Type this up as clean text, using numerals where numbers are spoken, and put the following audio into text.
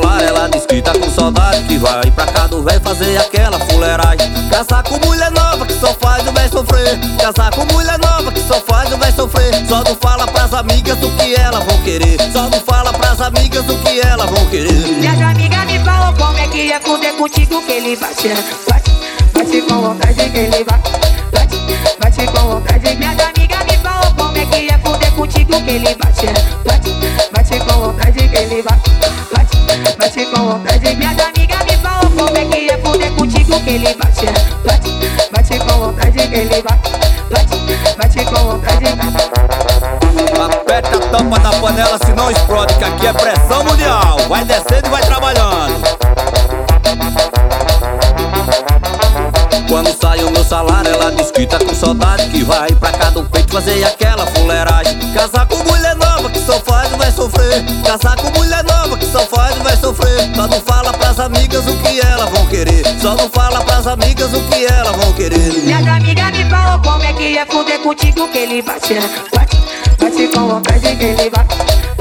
salário, ela diz que tá com saudade, que vai pra cá do véi fazer aquela fuleiragem. Casar com mulher nova que só faz o véi sofrer. Casar com mulher nova que só faz o véi sofrer. Só não fala pras amigas o que elas vão querer. Só não fala pras amigas o que elas vão querer. Minhas amigas me falam como é que é fuder contigo, que ele bate, bate, bate com vontade, que ele bate, bate, bate com vontade. Minhas amigas me falam como é que é fuder contigo, que ele bate, bate, bate com vontade, que ele bate, bate, bate com vontade. Minhas amigas me falam como é que é fuder contigo, que ele bate, bate, bate com vontade, que ele bate, bate, bate com vontade. Aperta a tampa da panela senão explode, que aqui é pressão mundial. Vai descendo e vai trabalhando. Quando sai o meu salário, ela diz que tá com saudade, que vai pra cá do peito fazer aquela fuleiragem. Casar com mulher nova que só faz e vai sofrer. Casar com mulher nova que só faz e vai sofrer. Só não fala pras amigas o que elas vão querer. Só não fala pras amigas o que elas vão querer. Minhas amigas me falam como é que é fuder contigo, que ele bate, bate, bate com vontade, que ele bate,